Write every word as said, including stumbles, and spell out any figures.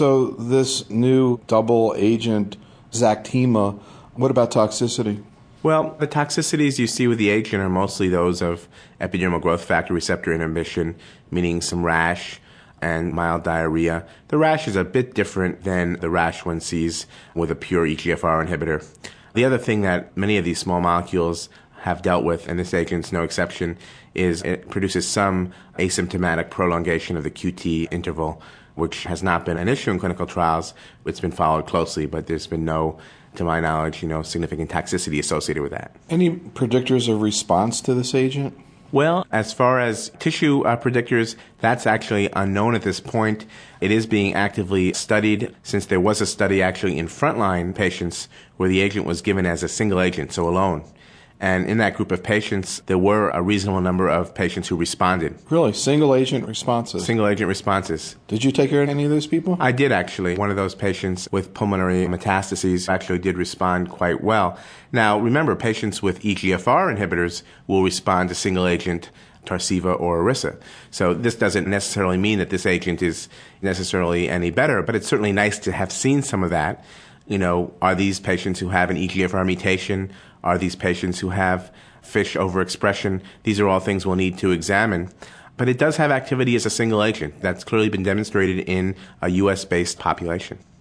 So this new double agent, Zactima, what about toxicity? Well, the toxicities you see with the agent are mostly those of epidermal growth factor receptor inhibition, meaning some rash and mild diarrhea. The rash is a bit different than the rash one sees with a pure E G F R inhibitor. The other thing that many of these small molecules have dealt with, and this agent's no exception, is it produces some asymptomatic prolongation of the Q T interval, which has not been an issue in clinical trials. It's been followed closely, but there's been no, to my knowledge, you know, significant toxicity associated with that. Any predictors of response to this agent? Well, as far as tissue uh, predictors, that's actually unknown at this point. It is being actively studied, since there was a study actually in frontline patients where the agent was given as a single agent, so alone. And in that group of patients, there were a reasonable number of patients who responded. Really? Single agent responses? Single agent responses. Did you take care of any of those people? I did, actually. One of those patients with pulmonary metastases actually did respond quite well. Now, remember, patients with E G F R inhibitors will respond to single agent Tarceva or Iressa. So this doesn't necessarily mean that this agent is necessarily any better, but it's certainly nice to have seen some of that. You know, are these patients who have an E G F R mutation? Are these patients who have FISH overexpression? These are all things we'll need to examine. But it does have activity as a single agent. That's clearly been demonstrated in a U S-based population.